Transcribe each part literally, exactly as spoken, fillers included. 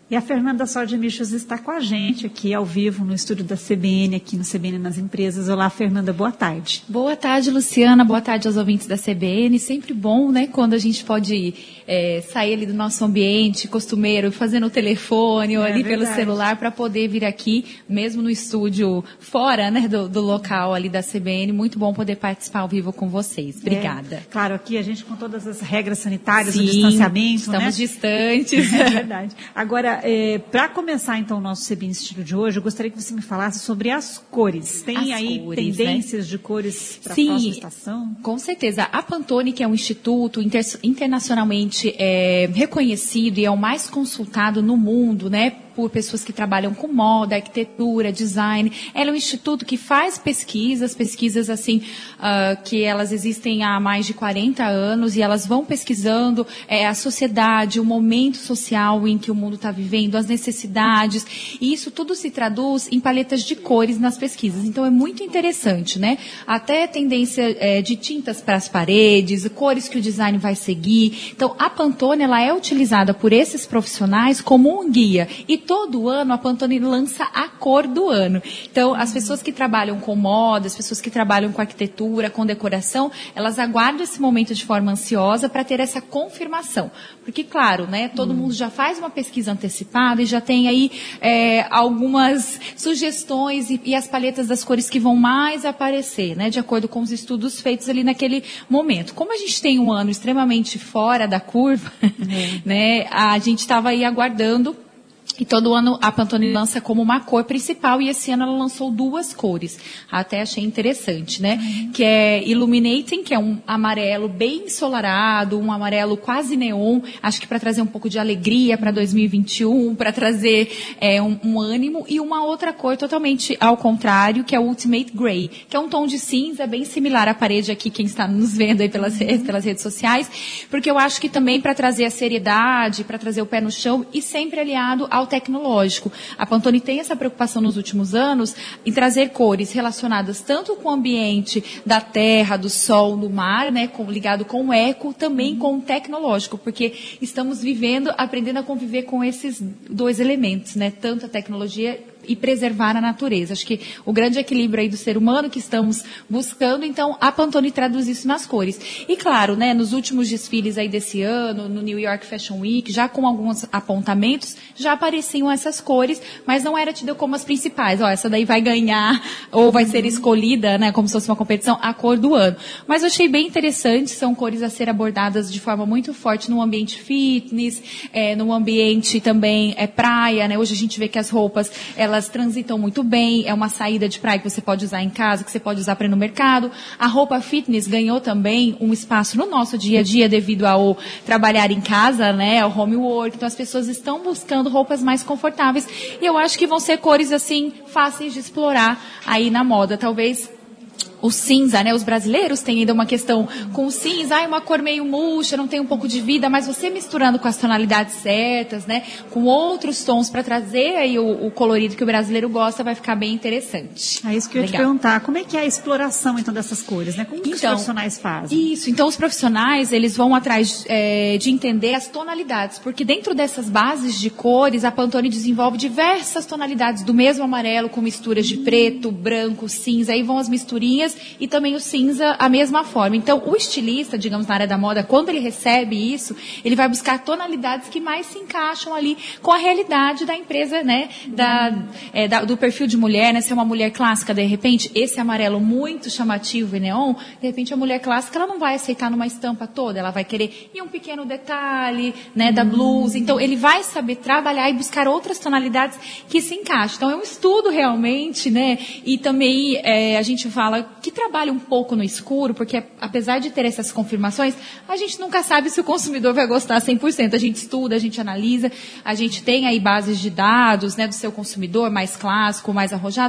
E a Fernanda Sodemichos está com a gente aqui ao vivo no estúdio da C B N, aqui no C B N nas Empresas. Olá, Fernanda, boa tarde. Boa tarde, Luciana, boa tarde aos ouvintes da C B N. Sempre bom, né, quando a gente pode é, sair ali do nosso ambiente costumeiro, fazendo o telefone ou é ali verdade. Pelo celular, para poder vir aqui, mesmo no estúdio fora, né, do, do local ali da C B N. Muito bom poder participar ao vivo com vocês. Obrigada. É, claro, aqui a gente com todas as regras sanitárias, Sim, o distanciamento, estamos né? distantes. É verdade. Agora, É, para começar, então, o nosso C B N Estilo de hoje, eu gostaria que você me falasse sobre as cores. Tem as aí cores, tendências, né, de cores para a próxima estação? Com certeza. A Pantone, que é um instituto inter, internacionalmente é, reconhecido e é o mais consultado no mundo, né, por pessoas que trabalham com moda, arquitetura, design. Ela é um instituto que faz pesquisas, pesquisas assim, uh, que elas existem há mais de quarenta anos e elas vão pesquisando é, a sociedade, o momento social em que o mundo está vivendo, as necessidades, e isso tudo se traduz em paletas de cores nas pesquisas. Então é muito interessante, né? Até tendência é, de tintas para as paredes, cores que o design vai seguir. Então a Pantone, ela é utilizada por esses profissionais como um guia. E todo ano a Pantone lança a cor do ano. Então, as pessoas que trabalham com moda, as pessoas que trabalham com arquitetura, com decoração, elas aguardam esse momento de forma ansiosa para ter essa confirmação. Porque, claro, né, todo hum. mundo já faz uma pesquisa antecipada e já tem aí é, algumas sugestões e, e as paletas das cores que vão mais aparecer, né, de acordo com os estudos feitos ali naquele momento. Como a gente tem um ano extremamente fora da curva, hum. né, a gente estava aí aguardando. E todo ano a Pantone lança como uma cor principal e esse ano ela lançou duas cores. Até achei interessante, né? Uhum. Que é Illuminating, que é um amarelo bem ensolarado, um amarelo quase neon, acho que para trazer um pouco de alegria para dois mil e vinte e um, para trazer é, um, um ânimo, e uma outra cor totalmente ao contrário, que é o Ultimate Grey, que é um tom de cinza bem similar à parede aqui, quem está nos vendo aí pelas, uhum. pelas redes sociais, porque eu acho que também para trazer a seriedade, para trazer o pé no chão e sempre aliado ao tecnológico. A Pantone tem essa preocupação nos últimos anos em trazer cores relacionadas tanto com o ambiente da terra, do sol, do mar, né, com, ligado com o eco, também com o tecnológico, porque estamos vivendo, aprendendo a conviver com esses dois elementos, né, tanto a tecnologia e preservar a natureza. Acho que o grande equilíbrio aí do ser humano que estamos buscando, então a Pantone traduz isso nas cores. E claro, né, nos últimos desfiles aí desse ano, no New York Fashion Week, já com alguns apontamentos, já apareciam essas cores, mas não era tida como as principais. Ó, essa daí vai ganhar, ou vai ser escolhida, né, como se fosse uma competição, a cor do ano. Mas eu achei bem interessante, são cores a ser abordadas de forma muito forte no ambiente fitness, é, no ambiente também é, praia, né, hoje a gente vê que as roupas, elas Elas transitam muito bem, é uma saída de praia que você pode usar em casa, que você pode usar para ir no mercado. A roupa fitness ganhou também um espaço no nosso dia a dia devido ao trabalhar em casa, né, ao home work. Então as pessoas estão buscando roupas mais confortáveis e eu acho que vão ser cores assim fáceis de explorar aí na moda. Talvez o cinza, né? Os brasileiros têm ainda uma questão com o cinza, ai, uma cor meio murcha, não tem um pouco de vida, mas você misturando com as tonalidades certas, né? Com outros tons para trazer aí o, o colorido que o brasileiro gosta, vai ficar bem interessante. É isso que eu ia te perguntar. Como é que é a exploração, então, dessas cores, né? Como que então, os profissionais fazem? Isso. Então, os profissionais, eles vão atrás é, de entender as tonalidades, porque dentro dessas bases de cores, a Pantone desenvolve diversas tonalidades do mesmo amarelo, com misturas de preto, branco, cinza, aí vão as misturinhas e também o cinza a mesma forma. Então, o estilista, digamos, na área da moda, quando ele recebe isso, ele vai buscar tonalidades que mais se encaixam ali com a realidade da empresa, né, da, é, da, do perfil de mulher, né, se é uma mulher clássica, de repente, esse amarelo muito chamativo e neon, de repente a mulher clássica, ela não vai aceitar numa estampa toda, ela vai querer ir um pequeno detalhe, né, da blusa. Então, ele vai saber trabalhar e buscar outras tonalidades que se encaixem. Então, é um estudo realmente, né, e também é, a gente fala que trabalha um pouco no escuro, porque apesar de ter essas confirmações, a gente nunca sabe se o consumidor vai gostar cem por cento. A gente estuda, a gente analisa, a gente tem aí bases de dados, né, do seu consumidor mais clássico, mais arrojado,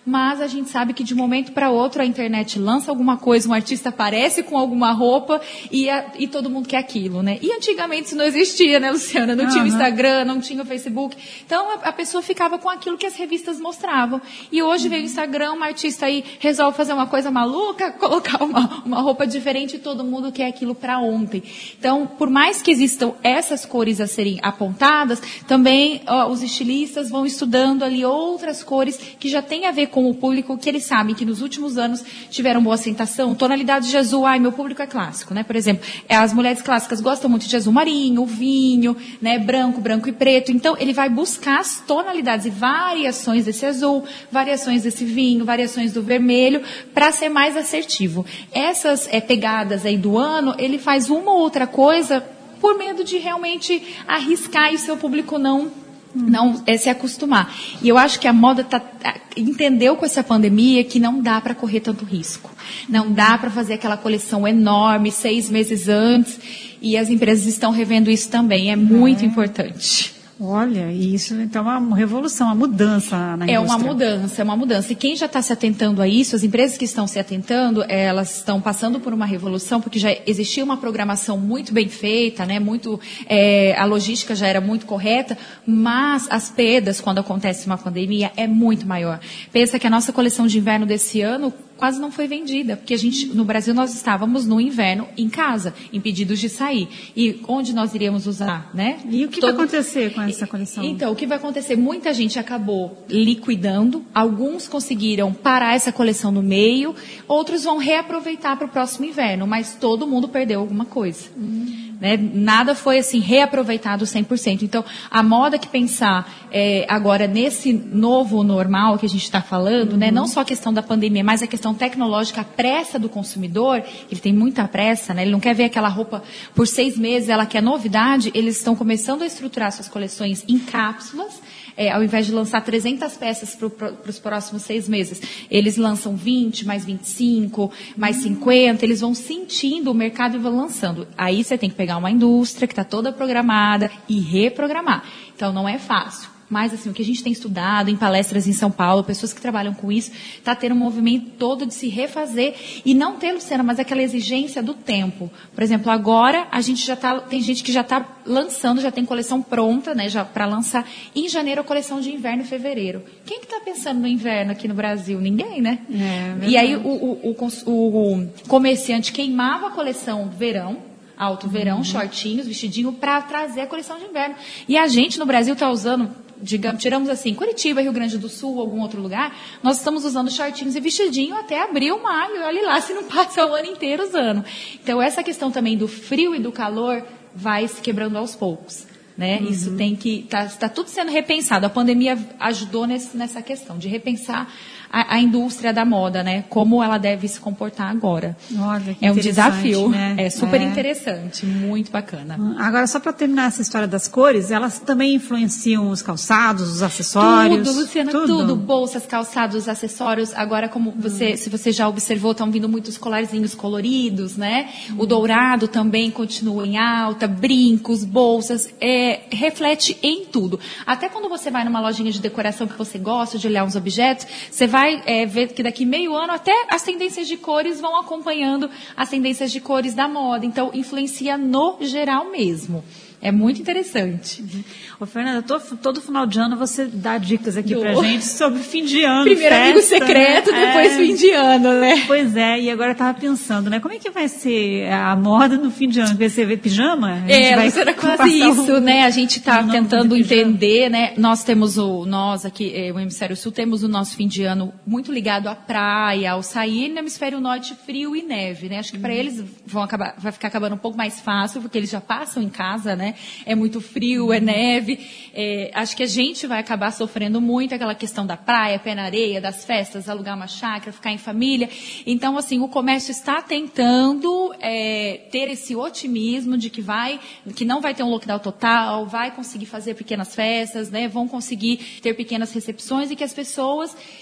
mas a gente sabe que de um momento para outro a internet lança alguma coisa, um artista aparece com alguma roupa e, a, e todo mundo quer aquilo, né? E antigamente isso não existia, né, Luciana? Não uhum. tinha o Instagram, não tinha o Facebook. Então a, a pessoa ficava com aquilo que as revistas mostravam. E hoje uhum. veio o Instagram, uma artista aí resolve fazer uma coisa maluca, colocar uma, uma roupa diferente e todo mundo quer aquilo para ontem. Então, por mais que existam essas cores a serem apontadas, também ó, os estilistas vão estudando ali outras cores que já têm a ver com o público, que eles sabem que nos últimos anos tiveram boa aceitação. Tonalidade de azul, ai, meu público é clássico, né? Por exemplo, as mulheres clássicas gostam muito de azul marinho, vinho, né? Branco, branco e preto. Então, ele vai buscar as tonalidades e variações desse azul, variações desse vinho, variações do vermelho, para ser mais assertivo. Essas é, pegadas aí do ano, ele faz uma ou outra coisa por medo de realmente arriscar e o seu público não não é se acostumar. E eu acho que a moda tá, entendeu com essa pandemia que não dá para correr tanto risco. Não dá para fazer aquela coleção enorme seis meses antes. E as empresas estão revendo isso também. É muito é. importante. Olha, isso então é uma revolução, uma mudança na indústria. É uma mudança, é uma mudança. E quem já está se atentando a isso, as empresas que estão se atentando, elas estão passando por uma revolução, porque já existia uma programação muito bem feita, né? Muito, é, a logística já era muito correta, mas as perdas, quando acontece uma pandemia, é muito maior. Pensa que a nossa coleção de inverno desse ano quase não foi vendida, porque a gente, no Brasil nós estávamos no inverno em casa, impedidos de sair. E onde nós iríamos usar, né? E o que Todo... vai acontecer com essa coleção? Então, o que vai acontecer? Muita gente acabou liquidando, alguns conseguiram parar essa coleção no meio, outros vão reaproveitar para o próximo inverno, mas todo mundo perdeu alguma coisa. Hum. Né? Nada foi assim reaproveitado cem por cento. Então, a moda que pensar é, agora nesse novo normal que a gente está falando, uhum. né? Não só a questão da pandemia, mas a questão tecnológica, a pressa do consumidor, ele tem muita pressa, né? Ele não quer ver aquela roupa por seis meses, ela quer novidade, eles estão começando a estruturar suas coleções em cápsulas. É, ao invés de lançar trezentas peças para pro, os próximos seis meses, eles lançam vinte, mais vinte e cinco, mais cinquenta, eles vão sentindo o mercado e vão lançando. Aí você tem que pegar uma indústria que está toda programada e reprogramar. Então, não é fácil. Mas, assim, o que a gente tem estudado em palestras em São Paulo, pessoas que trabalham com isso, está tendo um movimento todo de se refazer e não ter, Luciana, mas aquela exigência do tempo. Por exemplo, agora a gente já tá, tem gente que já está lançando, já tem coleção pronta, né, já para lançar em janeiro a coleção de inverno e fevereiro. Quem que está pensando no inverno aqui no Brasil? Ninguém, né? É, e aí o, o, o, o comerciante queimava a coleção verão, alto verão, uhum. shortinhos, vestidinho, para trazer a coleção de inverno. E a gente no Brasil está usando, digamos, tiramos assim, Curitiba, Rio Grande do Sul, algum outro lugar, nós estamos usando shortinhos e vestidinho até abril, maio, olha lá se não passa o ano inteiro usando. Então, essa questão também do frio e do calor vai se quebrando aos poucos. Né? Uhum. Isso tem que, está tá tudo sendo repensado. A pandemia ajudou nesse, nessa questão de repensar a, a indústria da moda, né? Como ela deve se comportar agora. Olha, que é um desafio, né? É super é. interessante, muito bacana. Agora, só para terminar essa história das cores, elas também influenciam os calçados, os acessórios? Tudo, Luciana, tudo. tudo. Bolsas, calçados, acessórios. Agora, como você, hum. se você já observou, estão vindo muitos colarzinhos coloridos, né? Hum. O dourado também continua em alta, brincos, bolsas, é, reflete em tudo. Até quando você vai numa lojinha de decoração que você gosta de olhar uns objetos, você vai é, ver que daqui meio ano até as tendências de cores vão acompanhando as tendências de cores da moda. Então, influencia no geral mesmo. É muito interessante. Uhum. Ô, Fernanda, todo, todo final de ano você dá dicas aqui pra gente sobre fim de ano. Primeiro festa, amigo secreto, né? Depois é... fim de ano, né? Pois é, e agora eu tava pensando, né? Como é que vai ser a moda no fim de ano? Vai ser ver pijama? A é, vai será quase isso, um... né? A gente tá tentando entender, né? Nós temos o, nós aqui, o Hemisfério Sul, temos o nosso fim de ano muito ligado à praia, ao sair, e no Hemisfério Norte, frio e neve, né? Acho que para hum. eles vão acabar, vai ficar acabando um pouco mais fácil, porque eles já passam em casa, né? É muito frio, é neve. É, acho que a gente vai acabar sofrendo muito aquela questão da praia, pé na areia, das festas, alugar uma chácara, ficar em família. Então, assim, o comércio está tentando é, ter esse otimismo de que vai, que não vai ter um lockdown total, vai conseguir fazer pequenas festas, né? Vão conseguir ter pequenas recepções e que as pessoas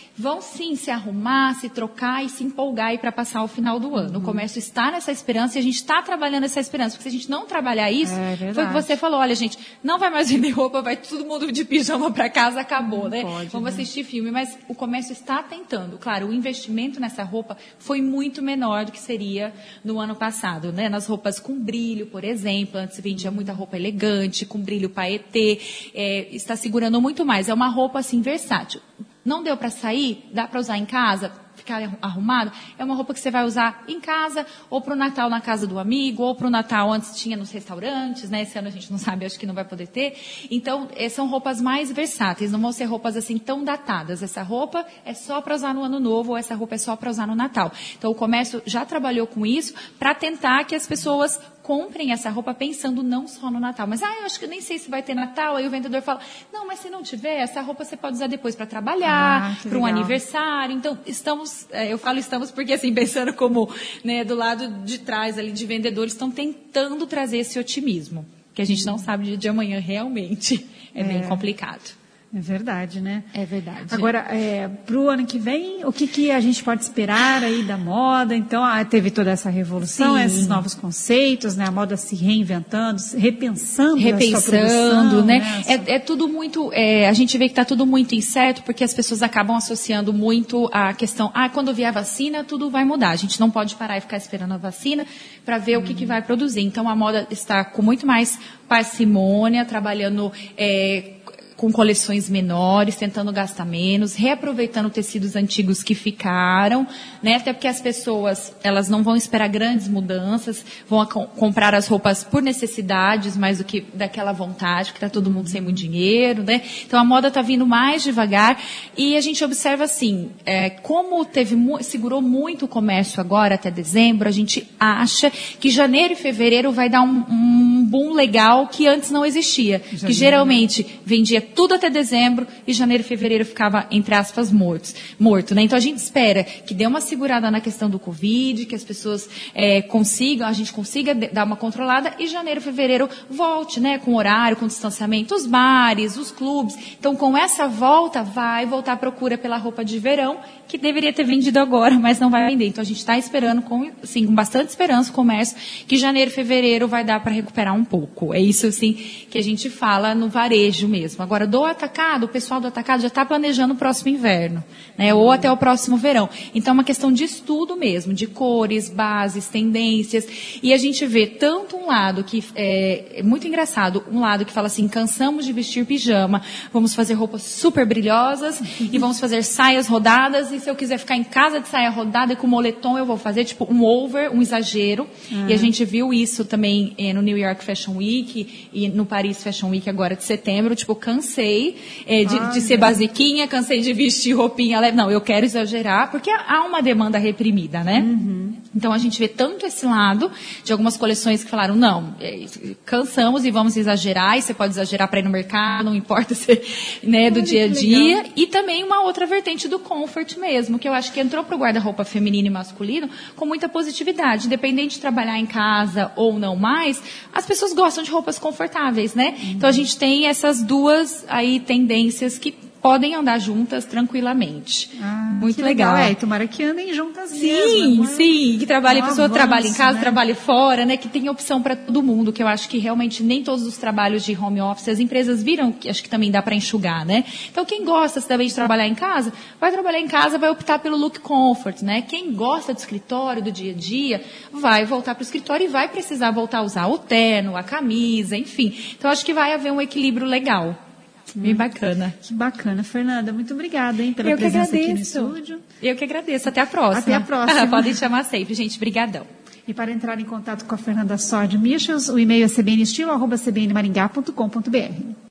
vão sim se arrumar, se trocar e se empolgar para passar o final do ano. Uhum. O comércio está nessa esperança e a gente está trabalhando essa esperança, porque se a gente não trabalhar isso, é foi o que você falou, olha gente, não vai mais vender roupa, vai todo mundo de pijama para casa, acabou, não né? Pode, Vamos né? assistir filme, mas o comércio está tentando. Claro, o investimento nessa roupa foi muito menor do que seria no ano passado, né? Nas roupas com brilho, por exemplo, antes se vendia muita roupa elegante, com brilho paetê, é, está segurando muito mais. É uma roupa assim versátil. Não deu para sair? Dá para usar em casa? Ficar arrumado? É uma roupa que você vai usar em casa, ou para o Natal na casa do amigo, ou para o Natal antes tinha nos restaurantes, né? Esse ano a gente não sabe, acho que não vai poder ter. Então, são roupas mais versáteis, não vão ser roupas assim tão datadas. Essa roupa é só para usar no Ano Novo, ou essa roupa é só para usar no Natal. Então, o comércio já trabalhou com isso para tentar que as pessoas comprem essa roupa pensando não só no Natal. Mas, ah, eu acho que nem sei se vai ter Natal. Aí o vendedor fala, não, mas se não tiver, essa roupa você pode usar depois para trabalhar, ah, para um aniversário. Então, estamos, eu falo estamos porque, assim, pensando como, né, do lado de trás ali de vendedores, estão tentando trazer esse otimismo, que a gente não sabe dia de amanhã realmente. É, é bem complicado. É verdade, né? É verdade. Agora, é, para o ano que vem, o que, que a gente pode esperar aí da moda? Então, ah, teve toda essa revolução, Sim. esses novos conceitos, né? A moda se reinventando, se repensando, repensando, a sua produção, né? né? É, é tudo muito, é, a gente vê que está tudo muito incerto, porque as pessoas acabam associando muito a questão, ah, quando vier a vacina, tudo vai mudar. A gente não pode parar e ficar esperando a vacina para ver hum. o que, que vai produzir. Então, a moda está com muito mais parcimônia, trabalhando é, com coleções menores, tentando gastar menos, reaproveitando tecidos antigos que ficaram, né? Até porque as pessoas, elas não vão esperar grandes mudanças, vão co- comprar as roupas por necessidades, mais do que daquela vontade, que está todo mundo sem muito dinheiro, né? Então a moda está vindo mais devagar e a gente observa assim, é, como teve mu- segurou muito o comércio agora até dezembro, a gente acha que janeiro e fevereiro vai dar um, um boom legal que antes não existia, janeiro, que geralmente vendia tudo até dezembro e janeiro e fevereiro ficava, entre aspas, mortos, morto, né? Então a gente espera que dê uma segurada na questão do Covid, que as pessoas é, consigam, a gente consiga dar uma controlada e janeiro e fevereiro volte, né? Com horário, com distanciamento, os bares, os clubes. Então com essa volta vai voltar a procura pela roupa de verão, que deveria ter vendido agora, mas não vai vender. Então a gente está esperando, com, assim, com bastante esperança o comércio, que janeiro e fevereiro vai dar para recuperar um pouco. É isso, assim, que a gente fala no varejo mesmo. Agora, do atacado, o pessoal do atacado já está planejando o próximo inverno, né? Ou até o próximo verão. Então é uma questão de estudo mesmo, de cores, bases, tendências. E a gente vê tanto um lado que é, é muito engraçado, um lado que fala assim, cansamos de vestir pijama, vamos fazer roupas super brilhosas e vamos fazer saias rodadas e se eu quiser ficar em casa de saia rodada e com moletom, eu vou fazer tipo um over, um exagero. Uhum. E a gente viu isso também eh, no New York Fashion Week e no Paris Fashion Week agora de setembro. Tipo, cansei eh, de, de ser basiquinha, cansei de vestir roupinha leve. Não, eu quero exagerar, porque há uma demanda reprimida, né? Uhum. Então a gente vê tanto esse lado de algumas coleções que falaram, não, eh, cansamos e vamos exagerar, e você pode exagerar para ir no mercado, não importa se, né, do Olha, dia a dia. E também uma outra vertente do comfort mesmo. mesmo, que eu acho que entrou para o guarda-roupa feminino e masculino com muita positividade. Independente de trabalhar em casa ou não mais, as pessoas gostam de roupas confortáveis, né? Uhum. Então a gente tem essas duas aí tendências que podem andar juntas tranquilamente. Ah, muito legal. legal. É, tomara que andem juntas sim, mesmo. Sim, sim. Que trabalhe, a pessoa avanço, trabalhe em casa, né? Trabalhe fora, né? Que tenha opção para todo mundo, que eu acho que realmente nem todos os trabalhos de home office, as empresas viram que acho que também dá para enxugar, né? Então quem gosta também de trabalhar em casa, vai trabalhar em casa, vai optar pelo look comfort, né? Quem gosta do escritório, do dia a dia, vai voltar para o escritório e vai precisar voltar a usar o terno, a camisa, enfim. Então acho que vai haver um equilíbrio legal. Bem bacana. Que bacana, Fernanda. Muito obrigada, hein, pela Eu presença aqui no estúdio. Eu que agradeço. Até a próxima. Até a próxima. Podem chamar sempre, gente. Brigadão. E para entrar em contato com a Fernanda Sord Michels, o e-mail é c b n estilo arroba c b n maringá ponto com ponto b r.